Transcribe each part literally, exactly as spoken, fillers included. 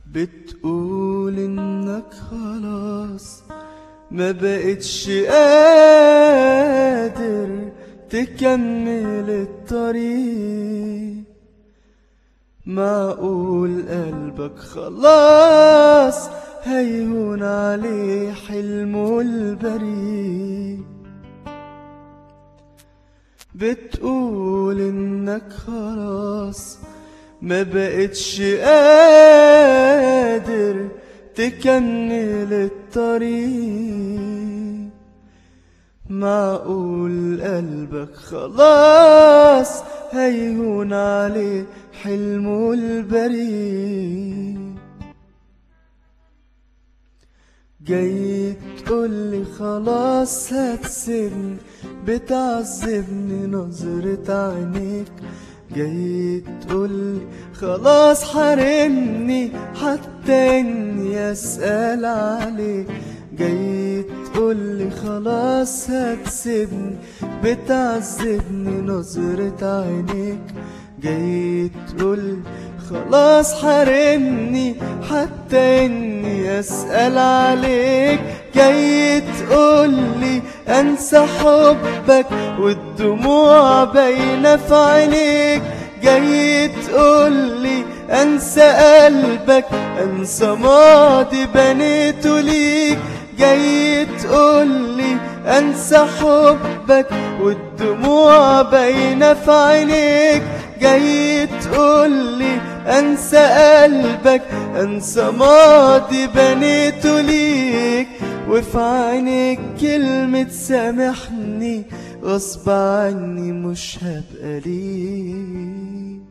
بتقول انك خلاص ما بقتش قادر تكمل الطريق. معقول قلبك خلاص هيهون عليه حلمه البريء. بتقول انك خلاص ما بقتش قادر تكمل الطريق. معقول قلبك خلاص هيهون عليه حلمه البريء. جاي تقولي خلاص هتسيبني، بتعذبني نظرة عينيك. جاي تقولي خلاص حارمني حتى اني اسأل عليك. جاي تقولي خلاص هتسيبني، بتعذبني نظرة عينيك. جاي تقولي خلاص حارمني حتى اني اسأل عليك. جاي تقولي انسى حبك والدموع باينة في عينيك. جاي تقولي انسى قلبك، انسى ماضي بنيته ليك. جاي تقولي انسى حبك والدموع باينة في عينيك. جاي تقولي انسى قلبك، انسى ماضي بنيته ليك. وفي عينيك كلمة سامحني غصب عني مش هبقى ليك.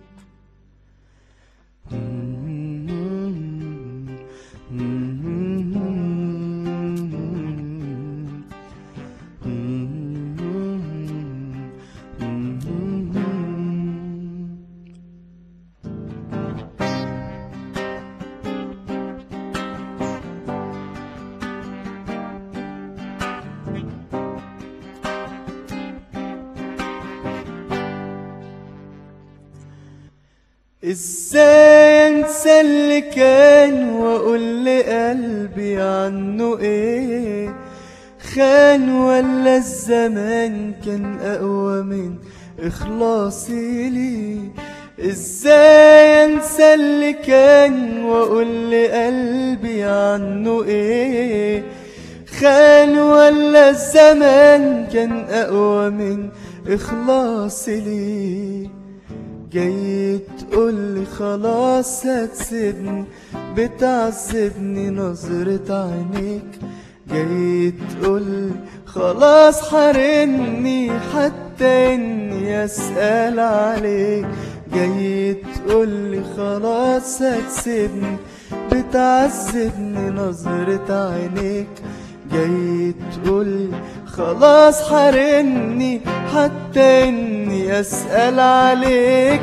ازاي انسى اللي كان واقول لقلبي عنه ايه؟ خان ولا الزمان كان اقوى من اخلاصي ليه؟ ازاي انسى اللي كان واقول لقلبي عنه ايه؟ خان ولا الزمان كان اقوى من اخلاصي ليه؟ جاي تقولي خلاص هتسيبني، بتعذبني نظرة عينيك. جاي تقولي خلاص حارمني حتى اني اسأل عليك. جاي تقولي خلاص هتسيبني، بتعذبني نظرة عينيك. جاي تقولي خلاص حارمني حتى اني اسأل عليك.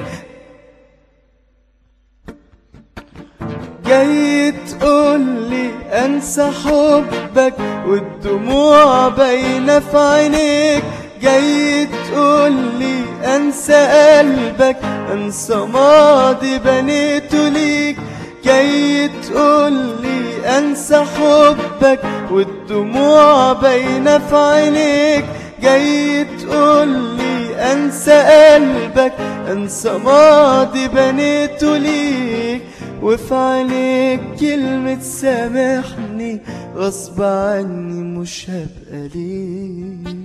جاي تقولي انسى حبك والدموع باينة في عينيك. جاي تقولي انسى قلبك، انسى ماضي بنيته ليك. جاي تقولي انسى حبك والدموع باينة في عينيك. جاي تقولي انسى قلبك، انسى ماضي بنيته ليك. وفي عينيك كلمة سامحني غصب عني مش هبقى ليك.